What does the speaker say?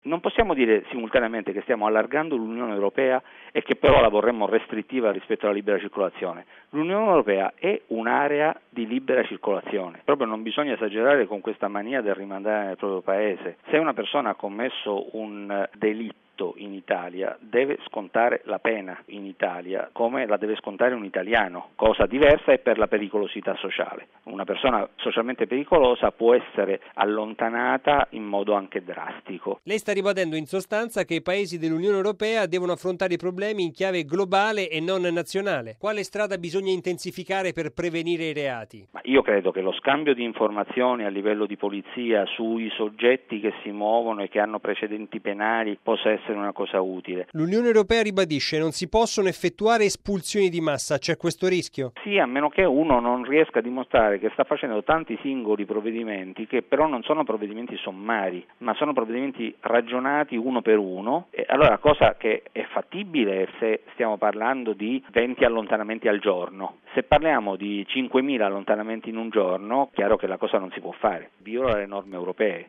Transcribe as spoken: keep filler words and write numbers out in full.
Non possiamo dire simultaneamente che stiamo allargando l'Unione Europea e che però la vorremmo restrittiva rispetto alla libera circolazione. L'Unione Europea è un'area di libera circolazione, proprio non bisogna esagerare con questa mania del rimandare nel proprio paese. Se una persona ha commesso un delitto in Italia deve scontare la pena in Italia come la deve scontare un italiano. Cosa diversa è per la pericolosità sociale. Una persona socialmente pericolosa può essere allontanata in modo anche drastico. Lei sta ribadendo in sostanza che i paesi dell'Unione Europea devono affrontare i problemi in chiave globale e non nazionale. Quale strada bisogna intensificare per prevenire i reati? Ma io credo che lo scambio di informazioni a livello di polizia sui soggetti che si muovono e che hanno precedenti penali possa essere una cosa utile. L'Unione Europea ribadisce: non si possono effettuare espulsioni di massa, c'è questo rischio? Sì, a meno che uno non riesca a dimostrare che sta facendo tanti singoli provvedimenti che però non sono provvedimenti sommari, ma sono provvedimenti ragionati uno per uno. E allora, cosa che è fattibile se stiamo parlando di venti allontanamenti al giorno. Se parliamo di cinquemila allontanamenti in un giorno, chiaro che la cosa non si può fare, viola le norme europee.